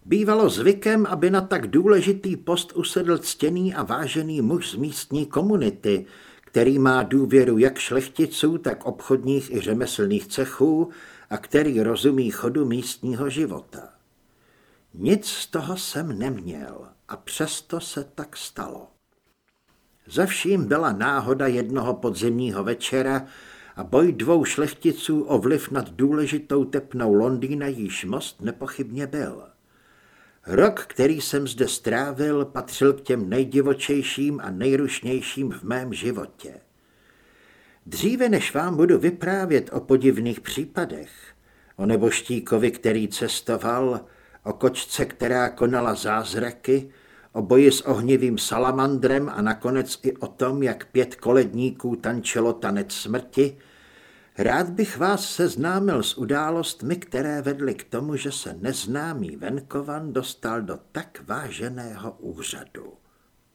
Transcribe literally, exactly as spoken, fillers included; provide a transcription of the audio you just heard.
Bývalo zvykem, aby na tak důležitý post usedl ctěný a vážený muž z místní komunity, který má důvěru jak šlechticů, tak obchodních i řemeslných cechů a který rozumí chodu místního života. Nic z toho jsem neměl a přesto se tak stalo. Za vším byla náhoda jednoho podzimního večera a boj dvou šlechticů o vliv nad důležitou tepnou Londýna, jíž most nepochybně byl. Rok, který jsem zde strávil, patřil k těm nejdivočejším a nejrušnějším v mém životě. Dříve než vám budu vyprávět o podivných případech, o neboštíkovi, který cestoval, o kočce, která konala zázraky, o boji s ohnivým salamandrem a nakonec i o tom, jak pět koledníků tančilo tanec smrti, rád bych vás seznámil s událostmi, které vedly k tomu, že se neznámý venkovan dostal do tak váženého úřadu.